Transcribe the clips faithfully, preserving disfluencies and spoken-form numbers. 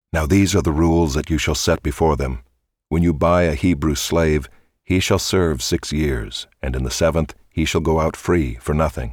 Now these are the rules that you shall set before them. When you buy a Hebrew slave, he shall serve six years, and in the seventh he shall go out free for nothing.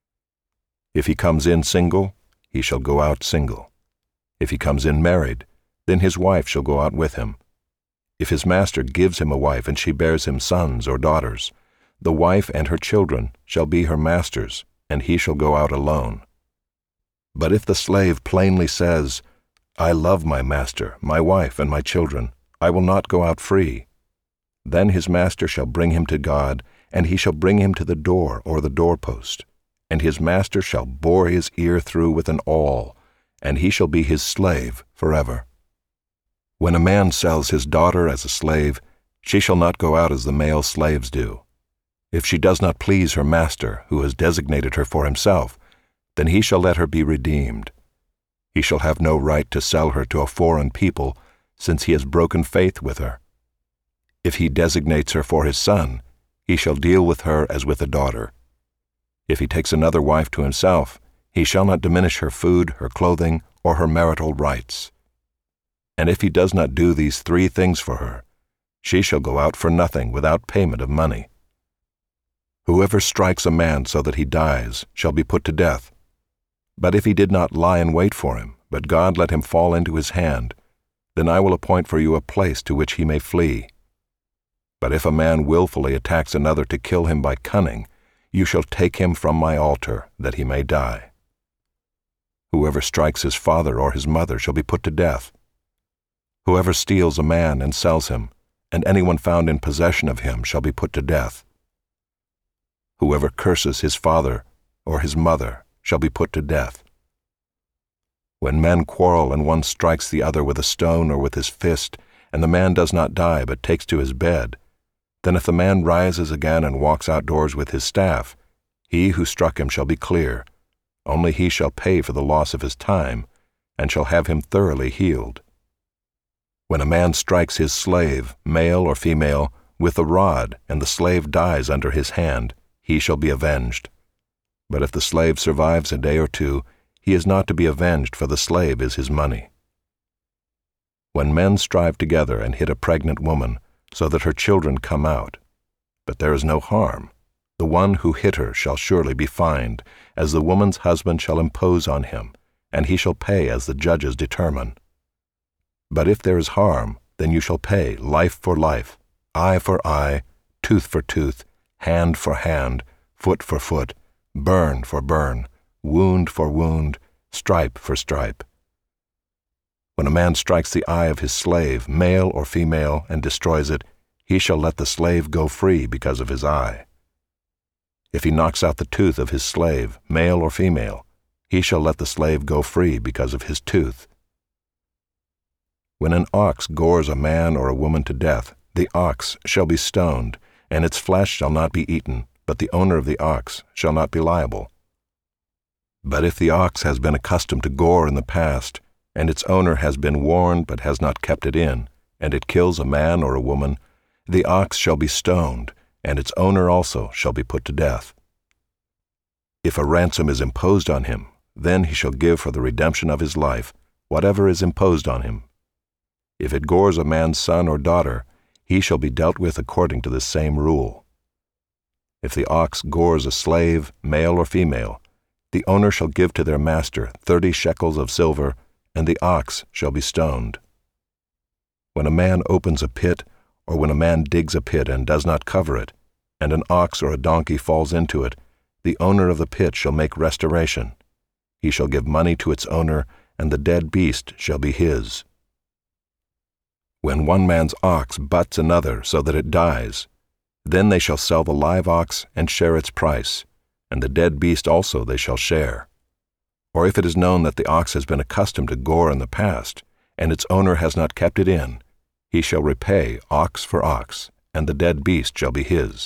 If he comes in single, he shall go out single. If he comes in married, then his wife shall go out with him. If his master gives him a wife and she bears him sons or daughters, the wife and her children shall be her master's, and he shall go out alone. But if the slave plainly says, I love my master, my wife, and my children, I will not go out free, then his master shall bring him to God, and he shall bring him to the door or the doorpost, and his master shall bore his ear through with an awl, and he shall be his slave forever. When a man sells his daughter as a slave, she shall not go out as the male slaves do. If she does not please her master, who has designated her for himself, then he shall let her be redeemed. He shall have no right to sell her to a foreign people, since he has broken faith with her. If he designates her for his son, he shall deal with her as with a daughter. If he takes another wife to himself, he shall not diminish her food, her clothing, or her marital rights. And if he does not do these three things for her, she shall go out for nothing without payment of money. Whoever strikes a man so that he dies shall be put to death. But if he did not lie in wait for him, but God let him fall into his hand, then I will appoint for you a place to which he may flee. But if a man willfully attacks another to kill him by cunning, you shall take him from my altar, that he may die. Whoever strikes his father or his mother shall be put to death. Whoever steals a man and sells him, and anyone found in possession of him shall be put to death. Whoever curses his father or his mother shall be put to death. When men quarrel and one strikes the other with a stone or with his fist, and the man does not die but takes to his bed, then if the man rises again and walks outdoors with his staff, he who struck him shall be clear. Only he shall pay for the loss of his time, and shall have him thoroughly healed. When a man strikes his slave, male or female, with a rod, and the slave dies under his hand, he shall be avenged. But if the slave survives a day or two, he is not to be avenged, for the slave is his money. When men strive together and hit a pregnant woman, so that her children come out, but there is no harm, the one who hit her shall surely be fined, as the woman's husband shall impose on him, and he shall pay as the judges determine. But if there is harm, then you shall pay life for life, eye for eye, tooth for tooth, hand for hand, foot for foot, burn for burn, wound for wound, stripe for stripe. When a man strikes the eye of his slave, male or female, and destroys it, he shall let the slave go free because of his eye. If he knocks out the tooth of his slave, male or female, he shall let the slave go free because of his tooth. When an ox gores a man or a woman to death, the ox shall be stoned, and its flesh shall not be eaten, but the owner of the ox shall not be liable. But if the ox has been accustomed to gore in the past, and its owner has been warned but has not kept it in, and it kills a man or a woman, the ox shall be stoned, and its owner also shall be put to death. If a ransom is imposed on him, then he shall give for the redemption of his life whatever is imposed on him. If it gores a man's son or daughter, he shall be dealt with according to the same rule. If the ox gores a slave, male or female, the owner shall give to their master thirty shekels of silver, and the ox shall be stoned. When a man opens a pit, or when a man digs a pit and does not cover it, and an ox or a donkey falls into it, the owner of the pit shall make restoration. He shall give money to its owner, and the dead beast shall be his. When one man's ox butts another so that it dies, then they shall sell the live ox and share its price, and the dead beast also they shall share. Or if it is known that the ox has been accustomed to gore in the past, and its owner has not kept it in, he shall repay ox for ox, and the dead beast shall be his.